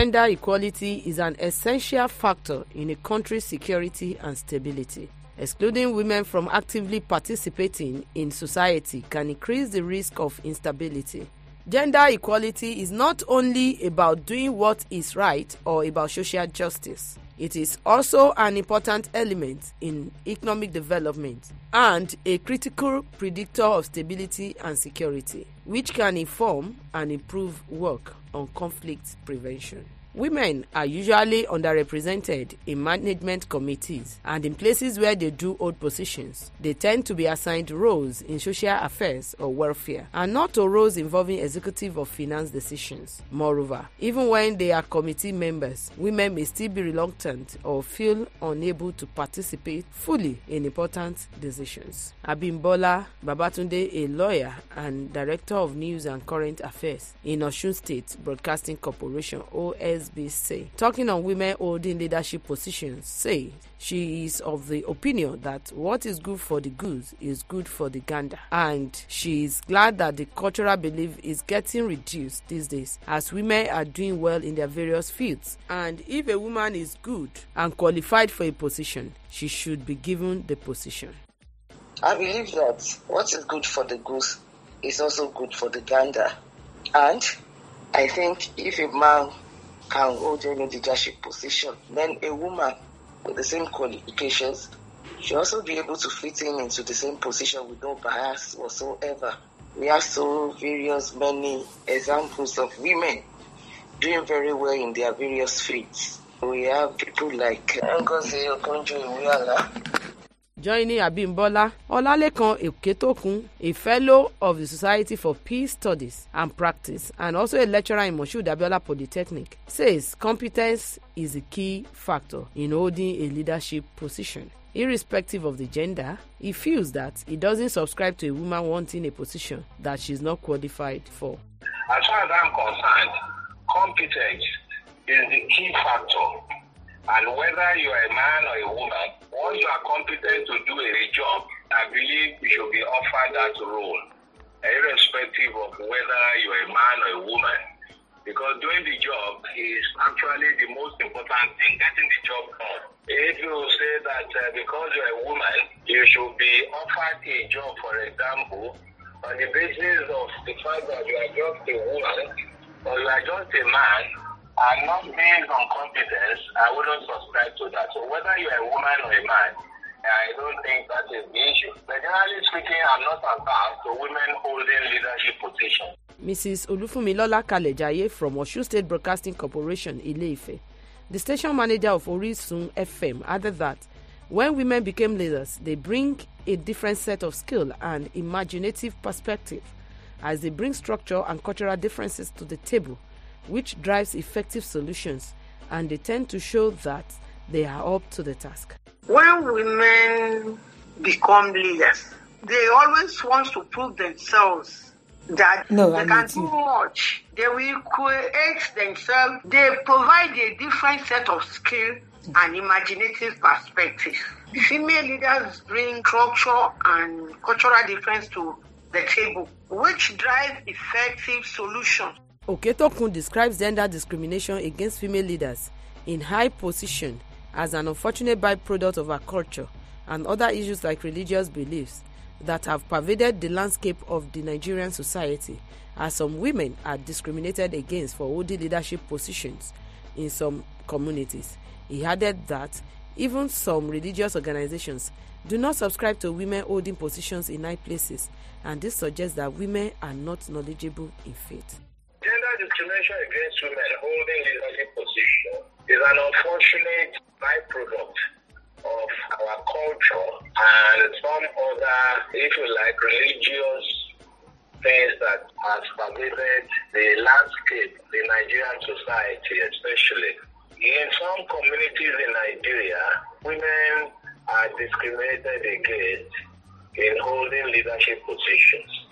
gender equality is an essential factor in a country's security and stability. Excluding women from actively participating in society can increase the risk of instability. Gender equality is not only about doing what is right or about social justice. It is also an important element in economic development and a critical predictor of stability and security, which can inform and improve work on conflict prevention. Women are usually underrepresented in management committees and in places where they do hold positions. They tend to be assigned roles in social affairs or welfare and not to roles involving executive or finance decisions. Moreover, even when they are committee members, women may still be reluctant or feel unable to participate fully in important decisions. Abimbola Babatunde, a lawyer and director of news and current affairs in Osun State Broadcasting Corporation (OSBC), talking on women holding leadership positions, say she is of the opinion that what is good for the goose is good for the gander, and she is glad that the cultural belief is getting reduced these days as women are doing well in their various fields. And if a woman is good and qualified for a position, she should be given the position. I believe that what is good for the goose is also good for the gander. And I think if a man can hold any leadership position, then a woman with the same qualifications should also be able to fit in into the same position with no bias whatsoever. We have many examples of women doing very well in their various fields. We have people like Ngozi Okonjo-Iweala. Joining Abimbola, Olalekan Eketokun, a fellow of the Society for Peace Studies and Practice and also a lecturer in Moshood Abiola Polytechnic, says competence is a key factor in holding a leadership position. Irrespective of the gender, he feels that he doesn't subscribe to a woman wanting a position that she's not qualified for. As far as I'm concerned, competence is the key factor. And whether you are a man or a woman, once you are competent to do a job, I believe you should be offered that role, irrespective of whether you are a man or a woman. Because doing the job is actually the most important thing, getting the job done. If you say that because you are a woman, you should be offered a job, for example, on the basis of the fact that you are just a woman or you are just a man, and not based on competence, I wouldn't subscribe to that. So whether you're a woman or a man, I don't think that is the issue. But generally speaking, I'm not averse to women holding leadership positions. Mrs. Olufunmilola Kalejaye from Osun State Broadcasting Corporation, Ile-Ife, the station manager of Orisun FM, added that when women became leaders, they bring a different set of skill and imaginative perspective as they bring structure and cultural differences to the table, which drives effective solutions, and they tend to show that they are up to the task. When women become leaders, they always want to prove themselves that they can do much. They will create themselves. They provide a different set of skill and imaginative perspective. The female leaders bring structure and cultural difference to the table, which drive effective solutions. Oketokun describes gender discrimination against female leaders in high position as an unfortunate byproduct of our culture and other issues like religious beliefs that have pervaded the landscape of the Nigerian society, as some women are discriminated against for holding leadership positions in some communities. He added that even some religious organizations do not subscribe to women holding positions in high places, and this suggests that women are not knowledgeable in faith. Gender discrimination against women holding leadership position is an unfortunate byproduct of our culture and some other, if you like, religious things that has pervaded the landscape, the Nigerian society especially. In some communities in Nigeria, women are discriminated against in holding leadership positions.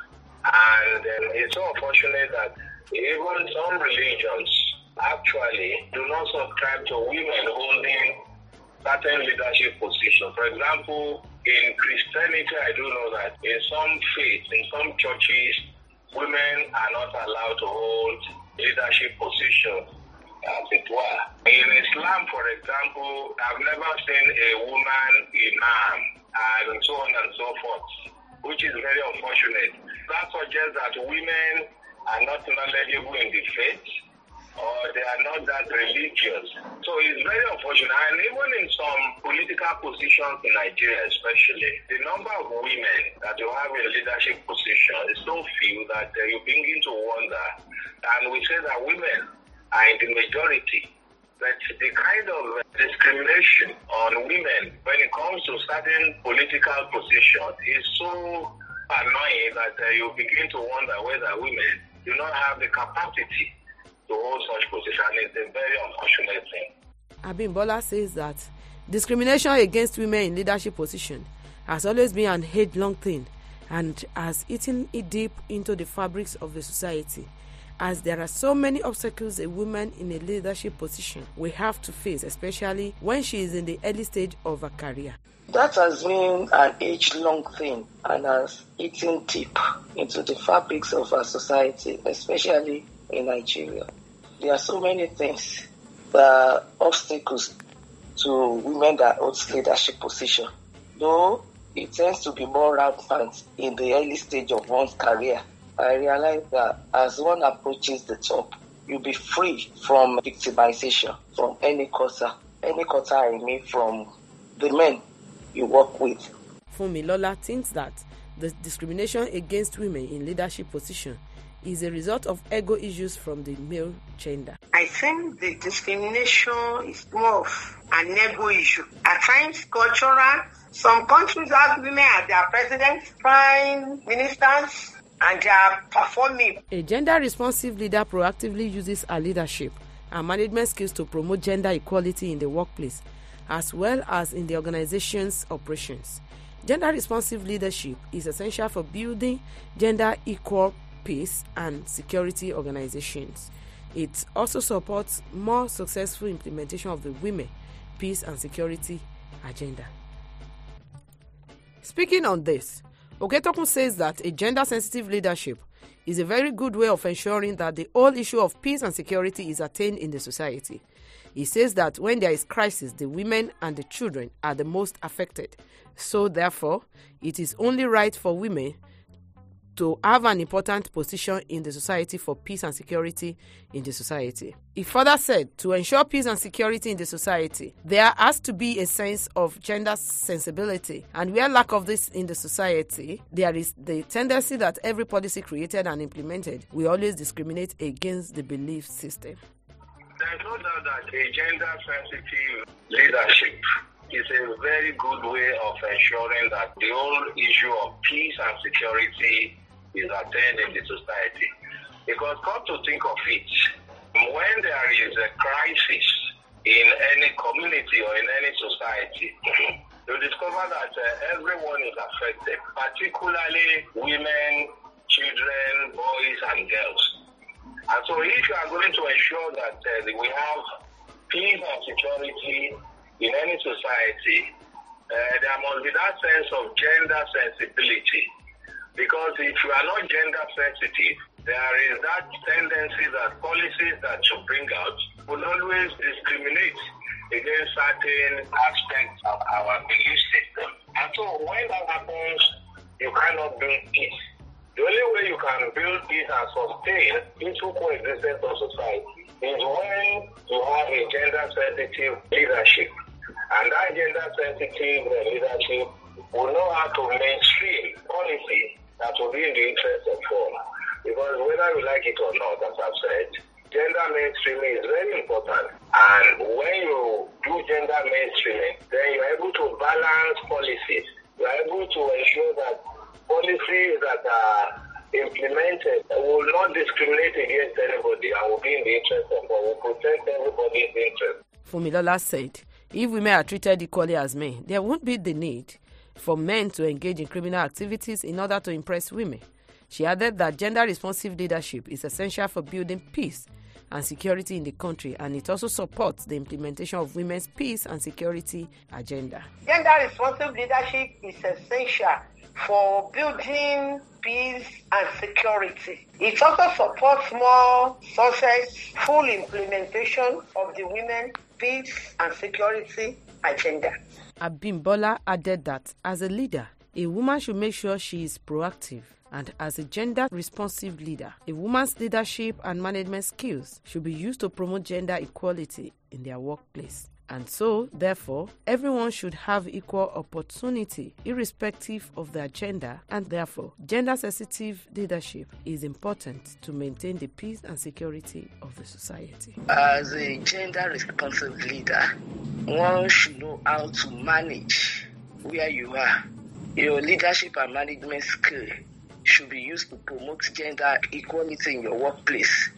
And it's so unfortunate that even some religions actually do not subscribe to women holding certain leadership positions. For example, in Christianity, I do know that in some faiths, in some churches, women are not allowed to hold leadership positions. as it were. In Islam, for example, I've never seen a woman imam and so on and so forth, which is very unfortunate. That suggests that women are not knowledgeable in the faith, or they are not that religious. So it's very unfortunate. And even in some political positions in Nigeria especially, the number of women that you have in leadership position is so few that you begin to wonder. And we say that women are in the majority. But the kind of discrimination on women when it comes to certain political positions is so annoying that you begin to wonder whether women do not have the capacity to hold such position. It's a very unfortunate thing. Abimbola says that discrimination against women in leadership position has always been an age-long thing and has eaten it deep into the fabrics of the society, as there are so many obstacles a woman in a leadership position will have to face, especially when she is in the early stage of her career. That has been an age-long thing and has eaten deep into the fabrics of our society, especially in Nigeria. There are so many things that are obstacles to women that hold leadership position, though it tends to be more rampant in the early stage of one's career. I realize that as one approaches the top, you'll be free from victimization from any quarter I mean from the men you work with. Funmilola thinks that the discrimination against women in leadership position is a result of ego issues from the male gender. I think the discrimination is more of an ego issue. At times cultural. Some countries have women as their presidents, prime ministers, and they are performing. A gender-responsive leader proactively uses her leadership and management skills to promote gender equality in the workplace, as well as in the organization's operations. Gender-responsive leadership is essential for building gender-equal peace and security organizations. It also supports more successful implementation of the women, peace and security agenda. Speaking on this, Oketokun says that a gender-sensitive leadership is a very good way of ensuring that the whole issue of peace and security is attained in the society. He says that when there is crisis, the women and the children are the most affected. So therefore, it is only right for women to have an important position in the society for peace and security in the society. He further said, to ensure peace and security in the society, there has to be a sense of gender sensibility. And where lack of this in the society, there is the tendency that every policy created and implemented will always discriminate against the belief system. There's no doubt that a gender-sensitive leadership is a very good way of ensuring that the whole issue of peace and security is attained in the society. Because come to think of it, when there is a crisis in any community or in any society, you discover that everyone is affected, particularly women, children, boys and girls. And so if you are going to ensure that we have peace and security in any society, there must be that sense of gender sensibility. Because if you are not gender sensitive, there is that tendency that policies that you bring out will always discriminate against certain aspects of our belief system. And so when that happens, you cannot build peace. The only way you can build peace and sustain peaceful coexistence of society is when you have a gender-sensitive leadership. And that gender-sensitive leadership will know how to mainstream policy that will be in the interest of all. Because whether you like it or not, as I've said, gender mainstreaming is very important. And when you do gender mainstreaming, then you're able to balance policies. You're able to ensure that policies that are implemented will not discriminate against anybody and will be in the interest of all, will protect everybody's interest. Funmilola said, if women are treated equally as men, there won't be the need for men to engage in criminal activities in order to impress women. She added that gender-responsive leadership is essential for building peace and security in the country, and it also supports the implementation of women's peace and security agenda. Gender-responsive leadership is essential for building peace and security. It also supports more successful implementation of the women peace and security agenda. Abimbola added that as a leader, a woman should make sure she is proactive, and as a gender-responsive leader, a woman's leadership and management skills should be used to promote gender equality in their workplace. And so, therefore, everyone should have equal opportunity irrespective of their gender, and therefore, gender-sensitive leadership is important to maintain the peace and security of the society. As a gender-responsive leader, one should know how to manage where you are. Your leadership and management skill should be used to promote gender equality in your workplace.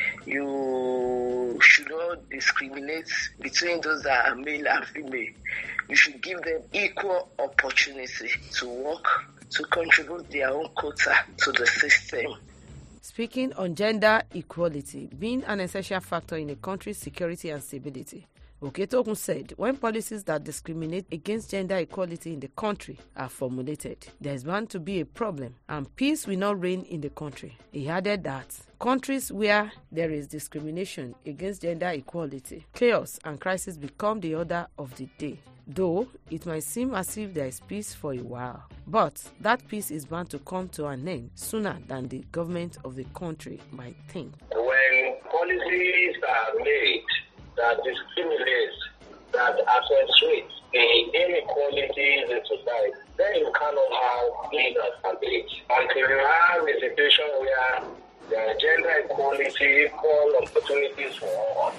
You should not discriminate between those that are male and female. You should give them equal opportunity to work, to contribute their own quota to the system. Speaking on gender equality being an essential factor in a country's security and stability, Oketokun said when policies that discriminate against gender equality in the country are formulated, there is bound to be a problem and peace will not reign in the country. He added that countries where there is discrimination against gender equality, chaos and crisis become the order of the day. Though it might seem as if there is peace for a while, but that peace is bound to come to an end sooner than the government of the country might think. When policies are made that discriminates, that accentuates the inequalities in society, then you cannot have peace and stability. Until you have a situation where there is gender equality, equal opportunities for all,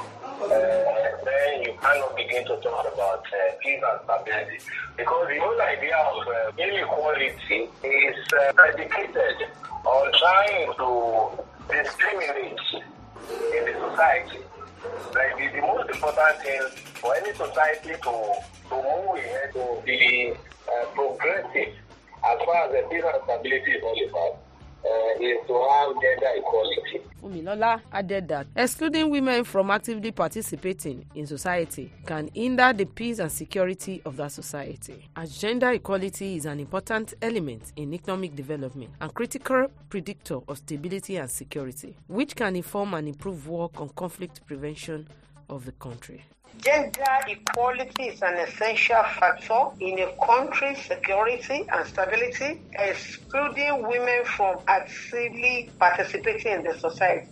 then you cannot begin to talk about peace and stability. Because the whole idea of inequality is predicated on trying to discriminate in the society. Like the most important thing for any society to move ahead, to be progressive as far as the peace and stability is all about, is to have gender equality. Fumilola added that excluding women from actively participating in society can hinder the peace and security of that society, as gender equality is an important element in economic development and critical predictor of stability and security, which can inform and improve work on conflict prevention of the country. Gender equality is an essential factor in a country's security and stability. Excluding women from actively participating in the society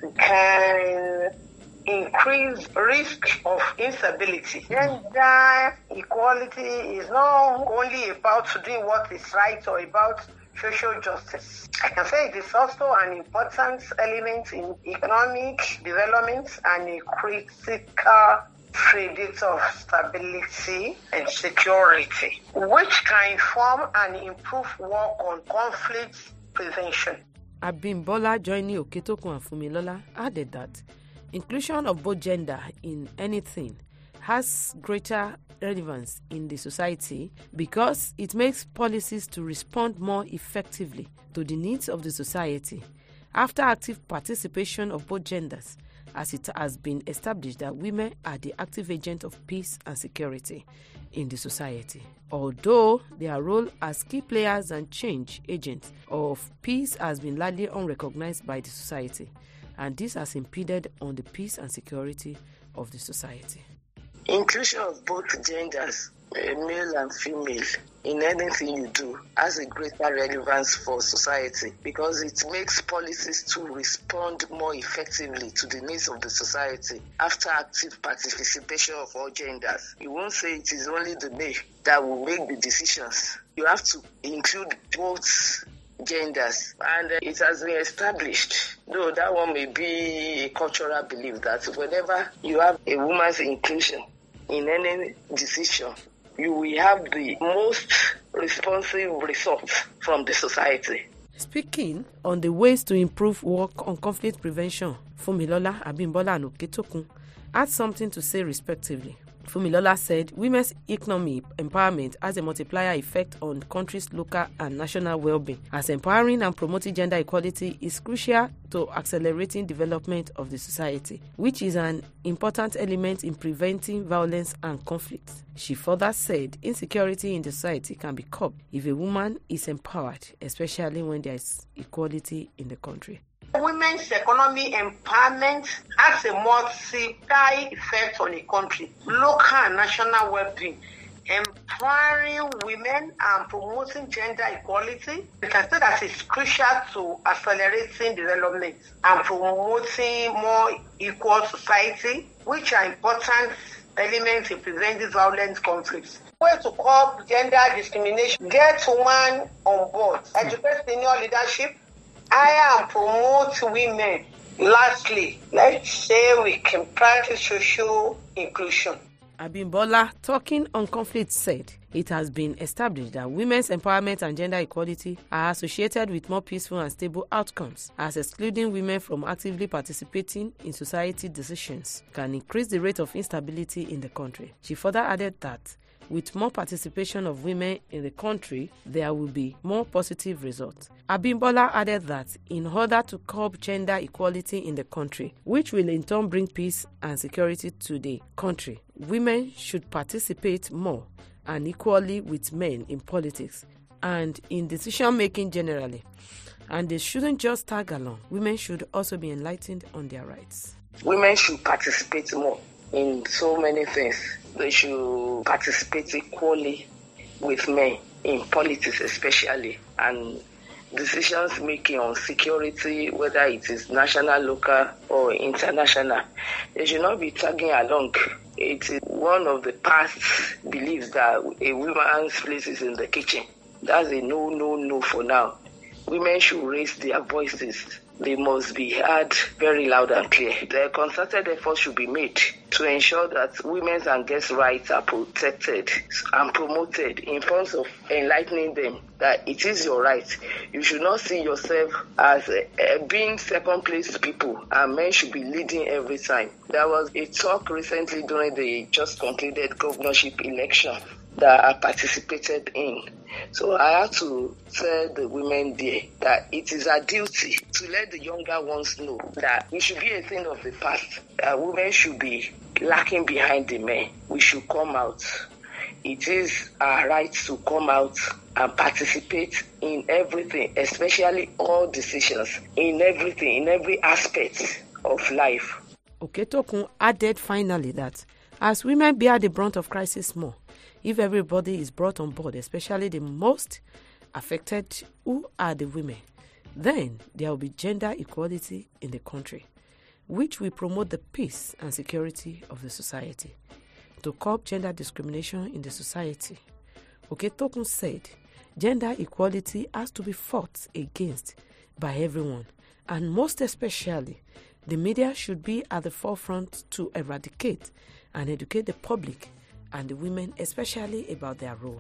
can increase risk of instability. Gender equality is not only about doing what is right or about social justice. I can say it is also an important element in economic development and a critical predictor of stability and security, which can inform and improve work on conflict prevention. Abimbola joining Oketokun and Fumilola added that inclusion of both gender in anything has greater relevance in the society because it makes policies to respond more effectively to the needs of the society. After active participation of both genders, as it has been established that women are the active agent of peace and security in the society. Although their role as key players and change agents of peace has been largely unrecognized by the society, and this has impeded on the peace and security of the society. Inclusion of both genders, male and female, in anything you do has a greater relevance for society because it makes policies to respond more effectively to the needs of the society after active participation of all genders. You won't say it is only the male that will make the decisions. You have to include both genders, and it has been established, though that one may be a cultural belief, that whenever you have a woman's inclusion in any decision, you will have the most responsive results from the society. Speaking on the ways to improve work on conflict prevention, Fumilola, Abimbola and Oketokun had something to say respectively. Fumilola said women's economic empowerment has a multiplier effect on the country's local and national well-being, as empowering and promoting gender equality is crucial to accelerating development of the society, which is an important element in preventing violence and conflict. She further said insecurity in the society can be curbed if a woman is empowered, especially when there is equality in the country. Women's economic empowerment has a multiplier effect on the country, local and national well-being. Empowering women and promoting gender equality, we can say that it's crucial to accelerating development and promoting more equal society, which are important elements in preventing violent conflicts. Way to curb gender discrimination, get women on board, educate senior leadership, hire and promote women. Lastly, let's say we can practice social inclusion. Abimbola, talking on conflict, said it has been established that women's empowerment and gender equality are associated with more peaceful and stable outcomes, as excluding women from actively participating in society decisions can increase the rate of instability in the country. She further added that with more participation of women in the country, there will be more positive results. Abimbola added that in order to curb gender equality in the country, which will in turn bring peace and security to the country, women should participate more and equally with men in politics and in decision-making generally. And they shouldn't just tag along. Women should also be enlightened on their rights. Women should participate more in so many things. They should participate equally with men in politics especially, and decisions making on security, whether it is national, local or international. They should not be tagging along. It is one of the past beliefs that a woman's place is in the kitchen. That's a no for now. Women should raise their voices. They must be heard very loud and clear. The concerted effort should be made to ensure that women's and girls' rights are protected and promoted in terms of enlightening them that it is your right. You should not see yourself as being second place people, and men should be leading every time. There was a talk recently during the just concluded governorship election that I participated in. So I have to tell the women there that it is our duty to let the younger ones know that it should be a thing of the past. Women should be lacking behind the men. We should come out. It is our right to come out and participate in everything, especially all decisions, in everything, in every aspect of life. Oketokun added finally that as women bear the brunt of crisis more, if everybody is brought on board, especially the most affected, who are the women, then there will be gender equality in the country, which will promote the peace and security of the society. To curb gender discrimination in the society, Oketokun said gender equality has to be fought against by everyone, and most especially, the media should be at the forefront to eradicate and educate the public and the women, especially about their role.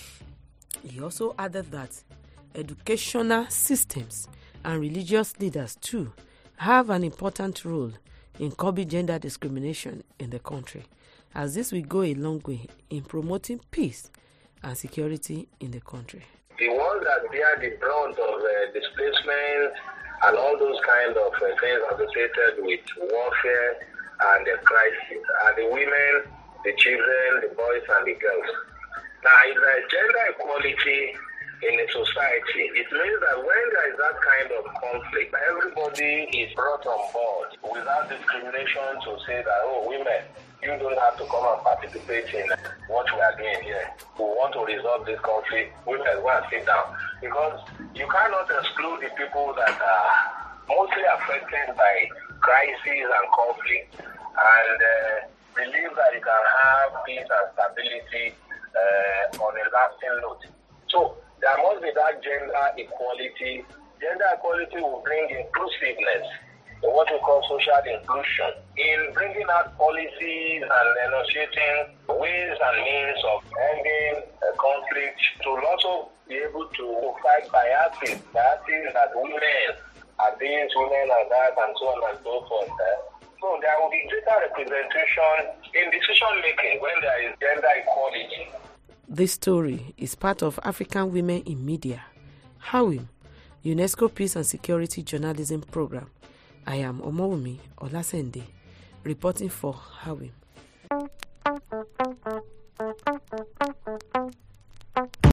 He also added that educational systems and religious leaders too have an important role in curbing gender discrimination in the country, as this will go a long way in promoting peace and security in the country. The ones that bear the brunt of displacement and all those kind of things associated with warfare and the crisis are the women, the children, the boys and the girls. Now, if there is gender equality in a society, it means that when there is that kind of conflict, everybody is brought on board without discrimination to say that, oh, women, you don't have to come and participate in what we are doing here. We want to resolve this conflict. Women, go and sit down. Because you cannot exclude the people that are mostly affected by crises and conflict and believe that you can have peace and stability on a lasting note. So there must be that gender equality. Gender equality will bring inclusiveness, what we call social inclusion, in bringing out policies and negotiating ways and means of ending conflict, to also be able to fight biases that women are this, women are that, and so on and so forth. So there will be greater representation in decision making when there is gender equality. This story is part of African Women in Media, HAWIM, UNESCO Peace and Security Journalism Program. I am Omowumi Olasende, reporting for HAWIM.